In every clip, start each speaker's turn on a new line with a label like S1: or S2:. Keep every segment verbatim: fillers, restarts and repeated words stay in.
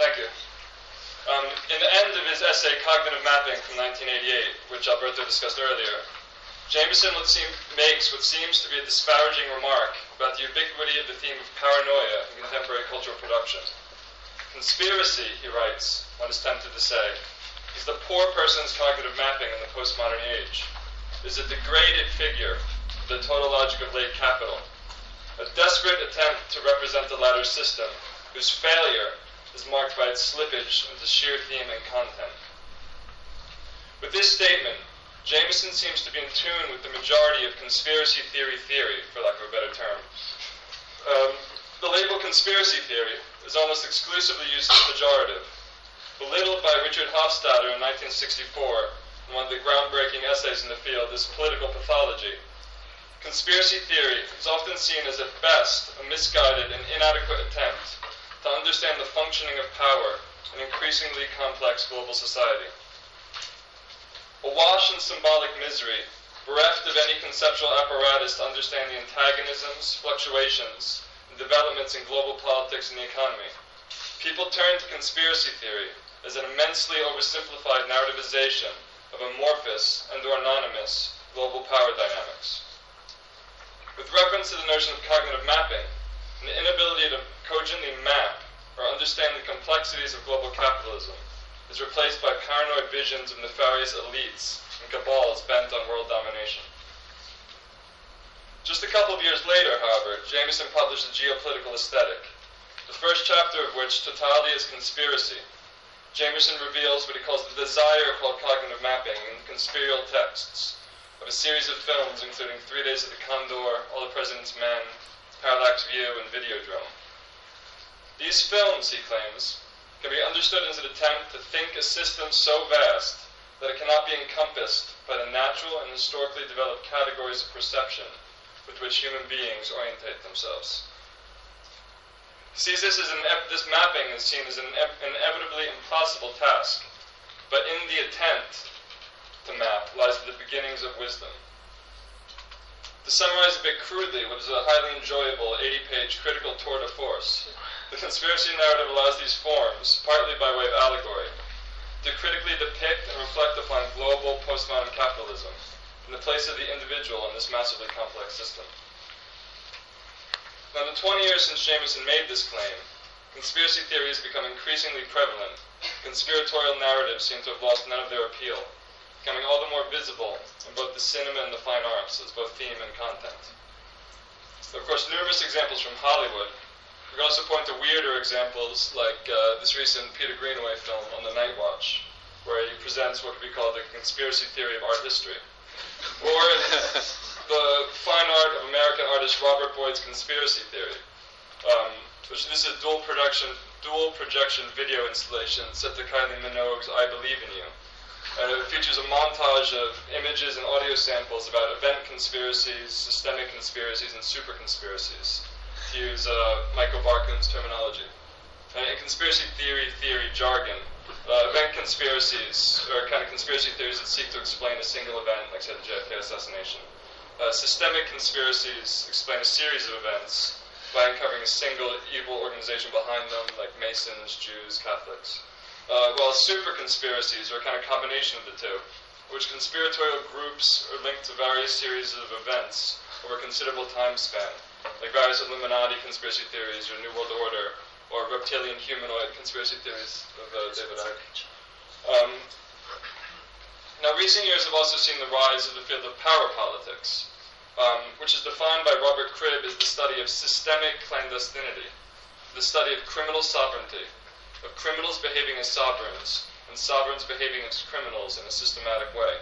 S1: Thank you. Um, in the end of his essay, Cognitive Mapping, from nineteen eighty-eight, which Alberto discussed earlier, Jameson makes what seems to be a disparaging remark about the ubiquity of the theme of paranoia in contemporary cultural production. Conspiracy, he writes, one is tempted to say, is the poor person's cognitive mapping in the postmodern age, is a degraded figure of the total logic of late capital, a desperate attempt to represent the latter system, whose failure is marked by its slippage into sheer theme and content. With this statement, Jameson seems to be in tune with the majority of conspiracy theory theory, for lack of a better term. Um, the label conspiracy theory is almost exclusively used as pejorative. Belittled by Richard Hofstadter in nineteen sixty-four in one of the groundbreaking essays in the field, is Political Pathology. Conspiracy theory is often seen as, at best, a misguided and inadequate attempt to understand the functioning of power in increasingly complex global society. Awash in symbolic misery, bereft of any conceptual apparatus to understand the antagonisms, fluctuations, and developments in global politics and the economy, people turn to conspiracy theory as an immensely oversimplified narrativization of amorphous and or anonymous global power dynamics. With reference to the notion of cognitive mapping, an inability to cogently map or understand the complexities of global capitalism is replaced by paranoid visions of nefarious elites and cabals bent on world domination. Just a couple of years later, however, Jameson published The Geopolitical Aesthetic, the first chapter of which, Totality is Conspiracy. Jameson reveals what he calls the desire called cognitive mapping in conspirial texts of a series of films including Three Days of the Condor, All the President's Men, Parallax View, and Videodrome. These films, he claims, can be understood as an attempt to think a system so vast that it cannot be encompassed by the natural and historically developed categories of perception with which human beings orientate themselves. He sees this as an, this mapping is seen as an inevitably impossible task, but in the attempt to map lies the beginnings of wisdom. To summarize a bit crudely what is a highly enjoyable eighty-page critical tour de force, the conspiracy narrative allows these forms, partly by way of allegory, to critically depict and reflect upon global postmodern capitalism in the place of the individual in this massively complex system. Now, in the twenty years since Jameson made this claim, conspiracy theory has become increasingly prevalent. Conspiratorial narratives seem to have lost none of their appeal, becoming all the more visible in both the cinema and the fine arts as both theme and content. There are, of course, numerous examples from Hollywood. We can also point to weirder examples like uh, this recent Peter Greenaway film On the Night Watch, where he presents what could be called the conspiracy theory of art history. Or the fine art of American artist Robert Boyd's conspiracy theory, um, which this is a dual production, dual projection video installation set to Kylie Minogue's I Believe in You. Uh, it features a montage of images and audio samples about event conspiracies, systemic conspiracies, and super conspiracies, to use uh, Michael Barkun's terminology. And in conspiracy theory theory jargon, uh, event conspiracies are kind of conspiracy theories that seek to explain a single event, like say the J F K assassination. Uh, systemic conspiracies explain a series of events by uncovering a single evil organization behind them, like Masons, Jews, Catholics. Uh, while super conspiracies are a kind of combination of the two, which conspiratorial groups are linked to various series of events over a considerable time span, like various Illuminati conspiracy theories or New World Order, or reptilian humanoid conspiracy theories of uh, David Icke. Um, now, recent years have also seen the rise of the field of power politics, um, which is defined by Robert Cribb as the study of systemic clandestinity, the study of criminal sovereignty, of criminals behaving as sovereigns, and sovereigns behaving as criminals in a systematic way.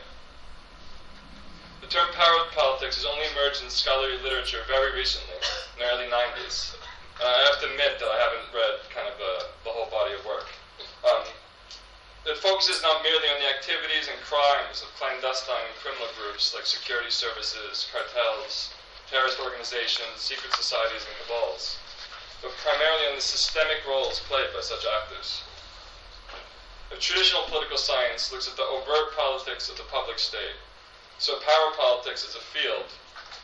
S1: The term power politics has only emerged in scholarly literature very recently, in the early nineties. Uh, I have to admit that I haven't read kind of uh, the whole body of work. Um, it focuses not merely on the activities and crimes of clandestine and criminal groups like security services, cartels, terrorist organizations, secret societies, and cabals, but primarily on the systemic roles played by such actors. The traditional political science looks at the overt politics of the public state, so power politics as a field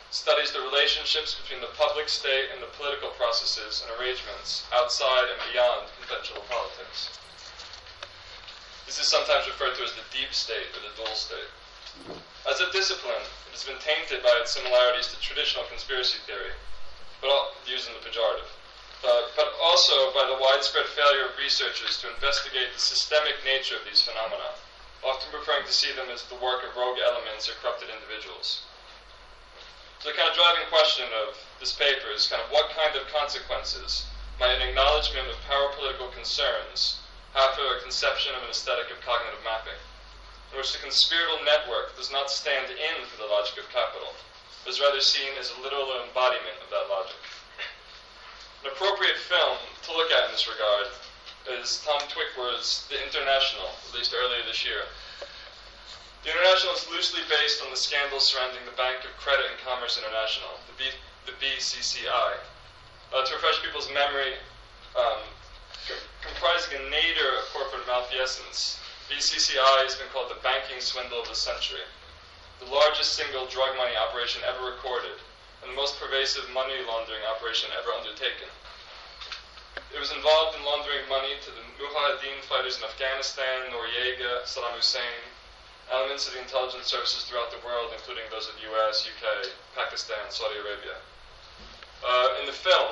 S1: studies the relationships between the public state and the political processes and arrangements outside and beyond conventional politics. This is sometimes referred to as the deep state or the dual state. As a discipline, it has been tainted by its similarities to traditional conspiracy theory, but all, used in the pejorative, uh, but also by the widespread failure of researchers to investigate the systemic nature of these phenomena, often preferring to see them as the work of rogue elements or corrupted individuals. So the kind of driving question of this paper is kind of what kind of consequences might an acknowledgement of power political concerns have for a conception of an aesthetic of cognitive mapping, in which the conspiratorial network does not stand in for the logic of capital, but is rather seen as a literal embodiment of that logic. An appropriate film to look at in this regard is Tom Twickwer's The International, released earlier this year. The International is loosely based on the scandal surrounding the Bank of Credit and Commerce International, the, B, the B C C I. Uh, to refresh people's memory, um, c- comprising a nadir of corporate malfeasance, B C C I has been called the banking swindle of the century, the largest single drug money operation ever recorded, and the most pervasive money laundering operation ever undertaken. It was involved in laundering money to the Mujahideen fighters in Afghanistan, Noriega, Saddam Hussein, elements of the intelligence services throughout the world, including those of the U S, U K, Pakistan, Saudi Arabia. Uh, in the film,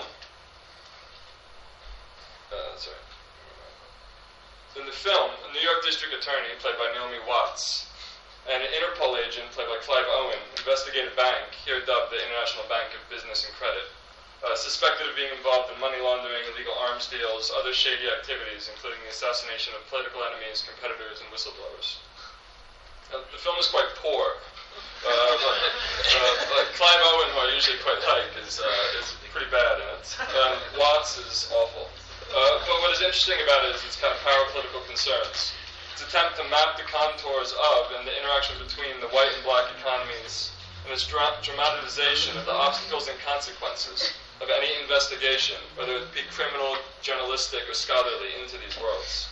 S1: uh, sorry. In the film, a New York district attorney, played by Naomi Watts, and an Interpol agent, played by Clive Owen, investigate a bank, here dubbed the International Bank of Business and Credit, uh, suspected of being involved in money laundering, illegal arms deals, other shady activities, including the assassination of political enemies, competitors, and whistleblowers. Uh, the film is quite poor. Uh, but, uh, uh, Clive Owen, who I usually quite like, is, uh, is pretty bad in it. Um, Watts is awful. Uh, but what is interesting about it is its kind of power political concerns. Its attempt to map the contours of and the interaction between the white and black economies, and its dra- dramatization of the obstacles and consequences of any investigation, whether it be criminal, journalistic, or scholarly, into these worlds.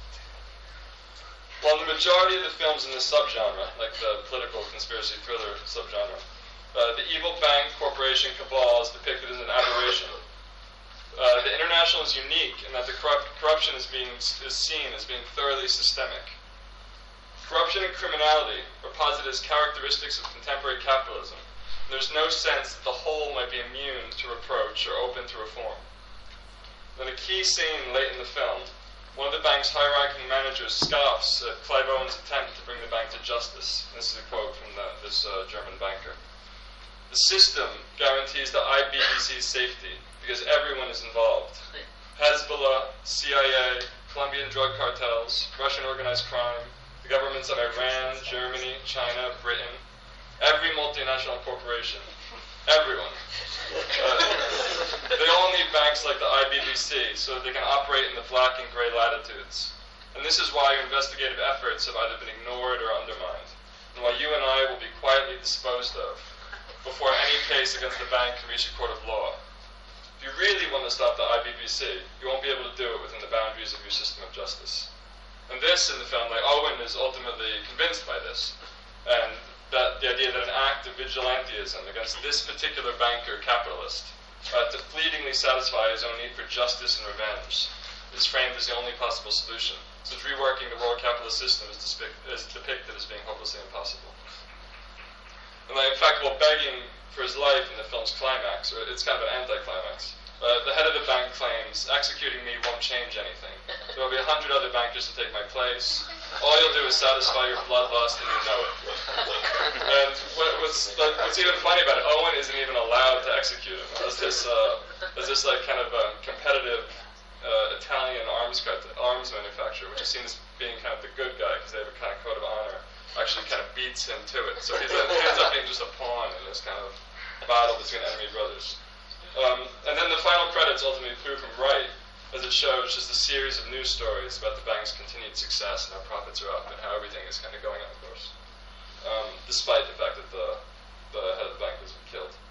S1: While the majority of the films in this subgenre, like the political conspiracy thriller subgenre, uh, the evil bank corporation cabal is depicted as an aberration. Uh, the International is unique in that the corrupt, corruption is being is seen as being thoroughly systemic. Corruption and criminality are posited as characteristics of contemporary capitalism, and there's no sense that the whole might be immune to reproach or open to reform. In a key scene late in the film, one of the bank's high-ranking managers scoffs at Clive Owen's attempt to bring the bank to justice. This is a quote from the, this uh, German banker. The system guarantees the I B B C's safety because everyone is involved. Hezbollah, C I A, Colombian drug cartels, Russian organized crime, the governments of Iran, Germany, China, Britain, every multinational corporation, everyone. Uh, they all need banks like the I B B C so that they can operate in the black and gray latitudes. And this is why your investigative efforts have either been ignored or undermined, and why you and I will be quietly disposed of before any case against the bank can reach a court of law. If you really want to stop the I B B C, you won't be able to do it within the boundaries of your system of justice. And this, in the film, like Owen is ultimately convinced by this, and that the idea that an act of vigilantism against this particular banker capitalist uh, to fleetingly satisfy his own need for justice and revenge is framed as the only possible solution, since reworking the world capitalist system is, despic- is depicted as being hopelessly impossible. And like, in fact, while begging for his life in the film's climax, or it's kind of an anticlimax, uh, the head of the bank claims, executing me won't change anything. There will be a hundred other bankers to take my place. All you'll do is satisfy your bloodlust, and you know it. And what, what's, like, what's even funny about it, Owen isn't even allowed to execute him. As this, uh, as this like kind of a competitive uh, Italian arms arms manufacturer, which is seen as being kind of the good guy because they have a kind of code of honor, actually kind of beats him to it. So he's, he ends up being just a pawn in this kind of battle between enemy brothers. Um, and then the final credits ultimately prove him right, as it shows just a series of news stories about the bank's continued success and how profits are up and how everything is kind of going up, of course, um, despite the fact that the, the head of the bank has been killed.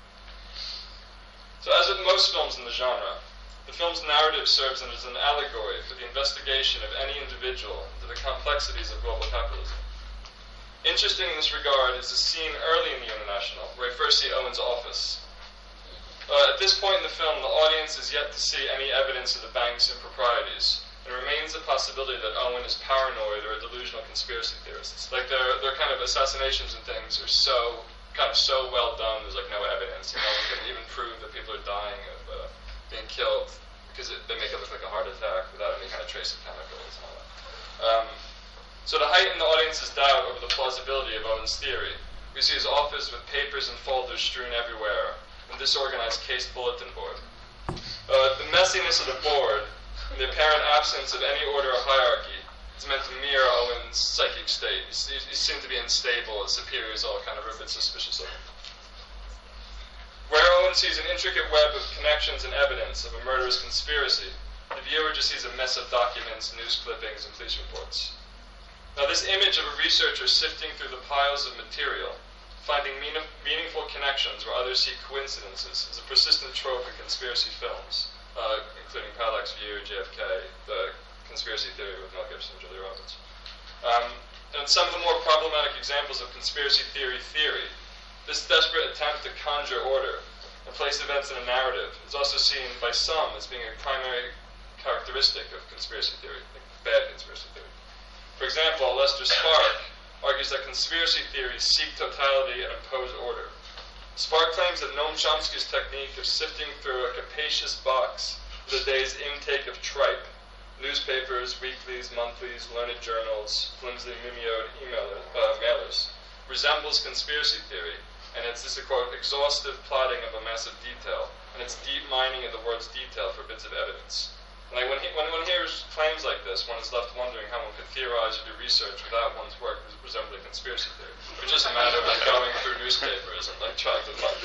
S1: So as with most films in the genre, the film's narrative serves as an allegory for the investigation of any individual into the complexities of global capitalism. Interesting in this regard is a scene early in the International, where we first see Owen's office. Uh, at this point in the film, the audience is yet to see any evidence of the bank's improprieties. It remains a possibility that Owen is paranoid or a delusional conspiracy theorist. Like their their kind of assassinations and things are so kind of so well done. There's like no evidence. You know, one couldn't even prove that people are dying of uh, being killed because it, they make it look like a heart attack without any kind of trace of chemicals and all that. Um, so to heighten the audience's doubt over the plausibility of Owen's theory, we see his office with papers and folders strewn everywhere and disorganized cased bulletin board. Uh, the messiness of the board and the apparent absence of any order or hierarchy is meant to mirror Owen's psychic state. He, he seemed to be unstable. His superiors all kind of were a bit suspicious of him. Where Owen sees an intricate web of connections and evidence of a murderous conspiracy, the viewer just sees a mess of documents, news clippings, and police reports. Now, this image of a researcher sifting through the piles of material, finding mean- meaningful connections where others see coincidences, is a persistent trope in conspiracy films, uh, including Parallax View, J F K, the conspiracy theory with Mel Gibson and Julia Roberts. Um, and some of the more problematic examples of conspiracy theory theory, this desperate attempt to conjure order and place events in a narrative is also seen by some as being a primary characteristic of conspiracy theory, like bad conspiracy theory. For example, Lester Spark argues that conspiracy theories seek totality and impose order. Spark claims that Noam Chomsky's technique of sifting through a capacious box for the day's intake of tripe, newspapers, weeklies, monthlies, learned journals, flimsy mimeoed email, uh, mailers, resembles conspiracy theory, and it's this, quote, exhaustive plotting of a massive detail, and its deep mining of the word's detail for bits of evidence. Like when, he, when one hears claims like this, one is left wondering how one could theorize or do research without one's work resembling conspiracy theory. It's just a matter of like going through newspapers and like trying to find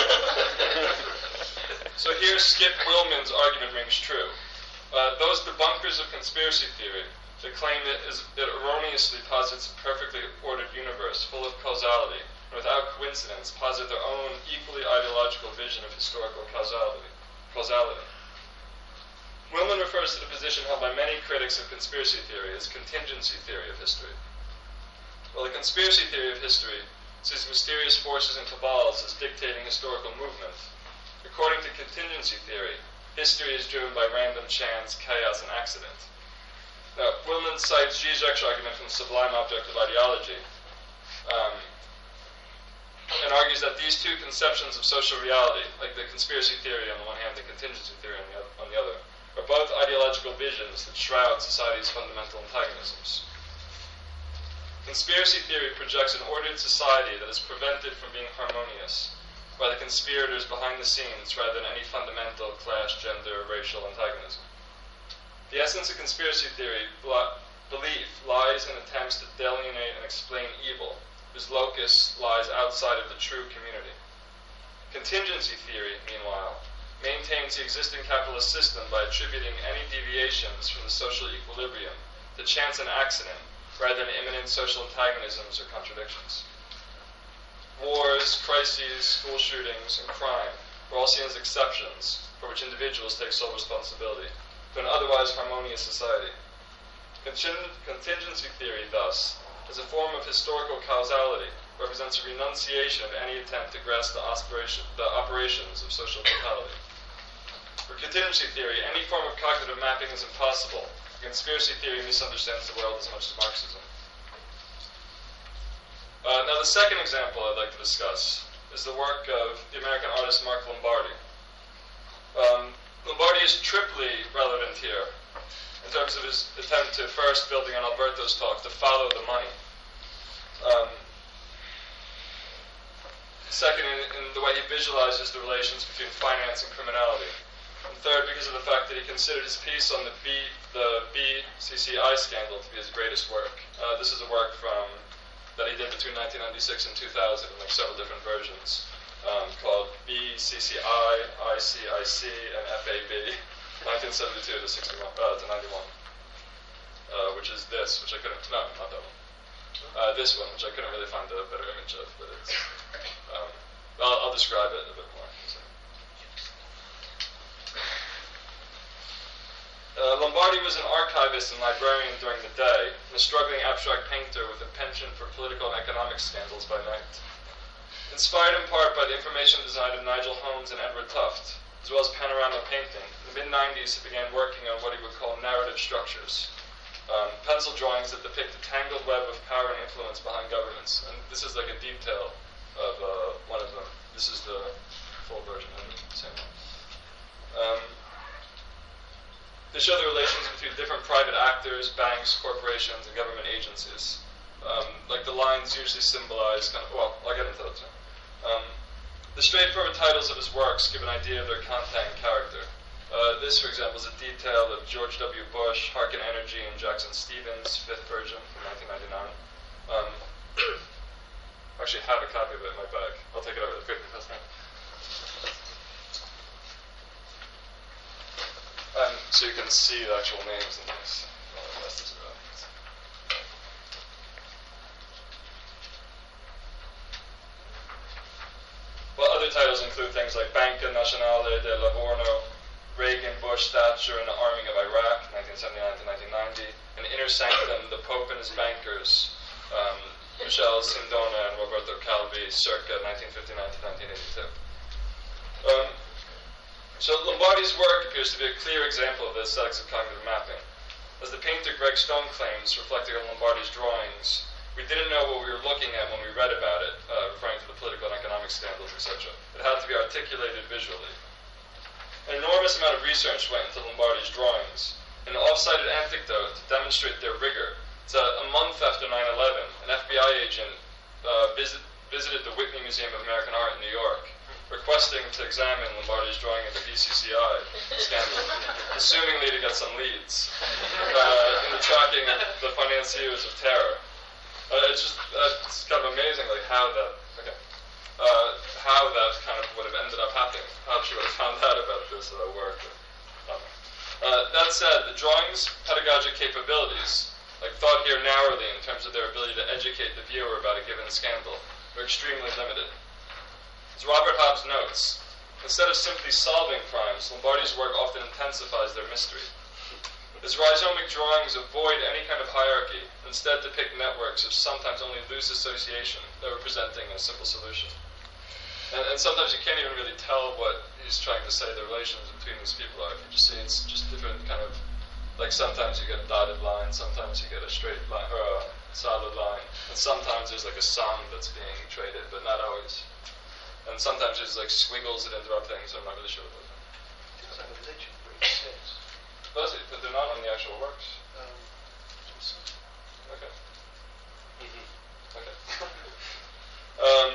S1: it. So here, Skip Willman's argument rings true. Uh, those debunkers of conspiracy theory that claim it, is, it erroneously posits a perfectly ordered universe full of causality and without coincidence posit their own equally ideological vision of historical causality. causality. Willman refers to the position held by many critics of conspiracy theory as contingency theory of history. While the conspiracy theory of history sees mysterious forces and cabals as dictating historical movement, according to contingency theory, history is driven by random chance, chaos, and accident. Now, Willman cites Zizek's argument from the sublime object of ideology, um, and argues that these two conceptions of social reality, like the conspiracy theory on the one hand and contingency theory on the, other, on the other, are both ideological visions that shroud society's fundamental antagonisms. Conspiracy theory projects an ordered society that is prevented from being harmonious by the conspirators behind the scenes rather than any fundamental class, gender, or racial antagonism. The essence of conspiracy theory belief lies in attempts to delineate and explain evil, whose locus lies outside of the true community. Contingency theory, meanwhile, maintains the existing capitalist system by attributing any deviations from the social equilibrium to chance and accident rather than imminent social antagonisms or contradictions. Wars, crises, school shootings, and crime are all seen as exceptions for which individuals take sole responsibility to an otherwise harmonious society. Contin- contingency theory, thus, as a form of historical causality, represents a renunciation of any attempt to grasp the, aspiration, the operations of social totality. For contingency theory, any form of cognitive mapping is impossible. Conspiracy theory misunderstands the world as much as Marxism. Uh, now, the second example I'd like to discuss is the work of the American artist Mark Lombardi. Um, Lombardi is triply relevant here in terms of his attempt to, first, building on Alberto's talk, to follow the money. Um, second, in, in the way he visualizes the relations between finance and criminality. And third, because of the fact that he considered his piece on the B, the B C C I scandal to be his greatest work. Uh, this is a work from that he did between nineteen ninety-six and two thousand in like several different versions, um, called B C C I, I C I C, and F A B, nineteen seventy-two to sixty-one uh, to ninety-one, uh, which is this, which I couldn't, no, not that one. Uh, this one, which I couldn't really find a better image of, but it's, um, I'll, I'll describe it a bit more. So. Uh, Lombardi was an archivist and librarian during the day, and a struggling abstract painter with a penchant for political and economic scandals by night. Inspired in part by the information design of Nigel Holmes and Edward Tufte, as well as panorama painting, in the mid nineties he began working on what he would call narrative structures, um, pencil drawings that depict the tangled web of power and influence behind governments. And this is like a detail of uh, one of them. This is the full version of it, same one. Um, They show the relations between different private actors, banks, corporations, and government agencies. Um, like the lines usually symbolize kind of, well, I'll get into that too. Um, the straightforward titles of his works give an idea of their content and character. Uh, this, for example, is a detail of George W. Bush, Harkin Energy, and Jackson Stevens, fifth version from nineteen ninety-nine. Um, I actually have a copy of it in my bag. I'll take it over quickly if that's not. Um, so you can see the actual names in this. Well, other titles include things like Banca Nazionale del Lavoro, Reagan, Bush, Thatcher, and the Arming of Iraq, nineteen seventy-nine to nineteen ninety, and Inner Sanctum, The Pope and His Bankers, um, Michele Sindona and Roberto Calvi, circa nineteen fifty-nine to nineteen eighty-two. Um, So Lombardi's work appears to be a clear example of the aesthetics of cognitive mapping. As the painter Greg Stone claims, reflecting on Lombardi's drawings, we didn't know what we were looking at when we read about it, uh, referring to the political and economic scandals, et cetera. It had to be articulated visually. An enormous amount of research went into Lombardi's drawings. An off-cited anecdote to demonstrate their rigor. It's a, a month after nine eleven, an F B I agent uh, visit, visited the Whitney Museum of American Art in New York, requesting to examine Lombardi's drawing of the B C C I scandal, assumingly to get some leads uh, in the tracking of the financiers of terror. Uh, it's just uh, it's kind of amazing, like how that okay, uh, how that kind of would have ended up happening. How she would have found out about this uh, work. Uh, that said, the drawings' pedagogic capabilities, like thought here narrowly in terms of their ability to educate the viewer about a given scandal, are extremely limited. As Robert Hobbs notes, instead of simply solving crimes, Lombardi's work often intensifies their mystery. His rhizomic drawings avoid any kind of hierarchy, instead depict networks of sometimes only loose association that were presenting a simple solution. And, and sometimes you can't even really tell what he's trying to say the relations between these people are. You just see it's just different kind of, like sometimes you get a dotted line, sometimes you get a straight line, or a solid line, and sometimes there's like a sum that's being traded, but not always. And sometimes there's like squiggles that interrupt things. I'm not really sure what those are.
S2: It's like a religion for each sense.
S1: Does it? But they're not on the actual works.
S2: Um,
S1: okay.
S2: mm-hmm.
S1: Okay. um,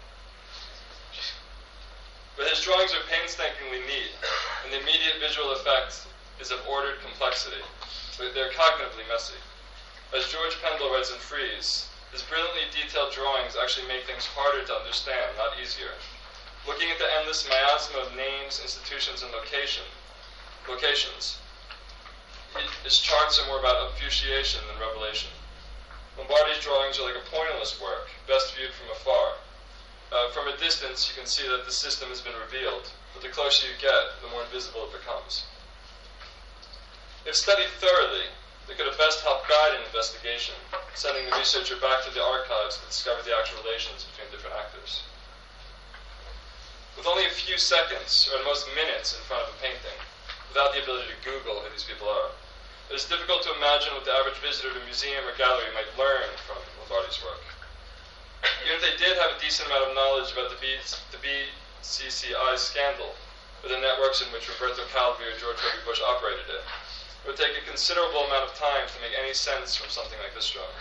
S1: but his drawings are painstakingly neat, and the immediate visual effect is of ordered complexity. But they're cognitively messy. As George Pendle writes in Freeze, his brilliantly detailed drawings actually make things harder to understand, not easier. Looking at the endless miasma of names, institutions, and location, locations, his charts are more about obfuscation than revelation. Lombardi's drawings are like a pointillist work, best viewed from afar. Uh, from a distance, you can see that the system has been revealed, but the closer you get, the more invisible it becomes. If studied thoroughly, they could have best helped guide an investigation, sending the researcher back to the archives to discover the actual relations between different actors. With only a few seconds, or at most minutes, in front of a painting, without the ability to Google who these people are, it is difficult to imagine what the average visitor to a museum or gallery might learn from Lombardi's work. Even if they did have a decent amount of knowledge about the, B- the B C C I scandal, or the networks in which Roberto Calvi or George W. Bush operated it, it would take a considerable amount of time to make any sense from something like this drawing,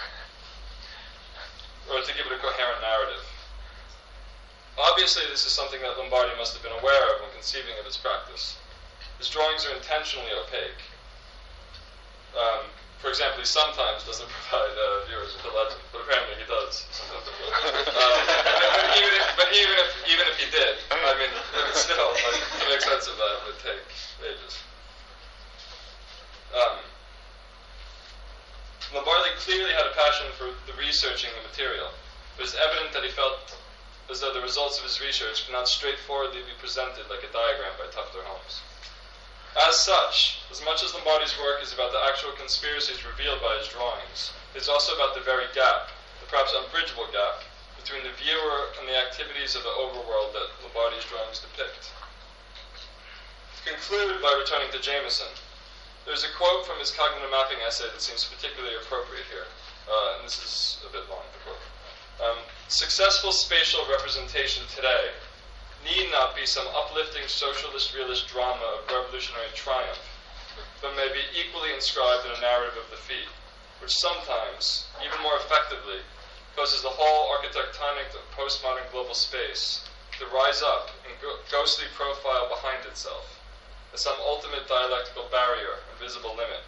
S1: or to give it a coherent narrative. Obviously, this is something that Lombardi must have been aware of when conceiving of his practice. His drawings are intentionally opaque. Um, for example, he sometimes doesn't provide uh, viewers with a legend, but apparently he does. um, but even if, but even if, even if he did, I mean, still, like, to make sense of that would take ages. Um, Lombardi clearly had a passion for the researching the material. It was evident that he felt as though the results of his research could not straightforwardly be presented like a diagram by Tufte or Holmes. As such, as much as Lombardi's work is about the actual conspiracies revealed by his drawings, it is also about the very gap, the perhaps unbridgeable gap, between the viewer and the activities of the overworld that Lombardi's drawings depict. To conclude by returning to Jameson, there's a quote from his cognitive mapping essay that seems particularly appropriate here, uh, and this is a bit long, the quote. Um, Successful spatial representation today need not be some uplifting socialist realist drama of revolutionary triumph, but may be equally inscribed in a narrative of defeat, which sometimes, even more effectively, causes the whole architectonic of postmodern global space to rise up in go- ghostly profile behind itself, as some ultimate dialectical barrier and visible limit.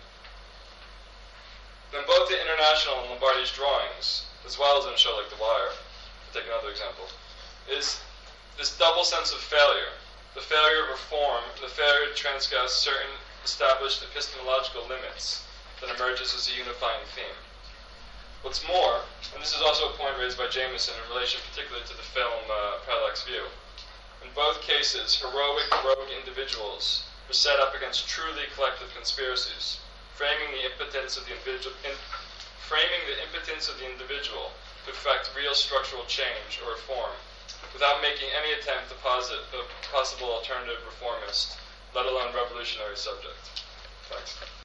S1: In both the International and Lombardi's drawings, as well as in a show like The Wire, to take another example, is this double sense of failure, the failure of reform, the failure to transgress certain established epistemological limits that emerges as a unifying theme. What's more, and this is also a point raised by Jameson in relation particularly to the film uh, Parallax View, in both cases, heroic, rogue individuals were set up against truly collective conspiracies, framing the impotence of the individual, in, framing the impotence of the individual to effect real structural change or reform, without making any attempt to posit a possible alternative reformist, let alone revolutionary subject. Thanks.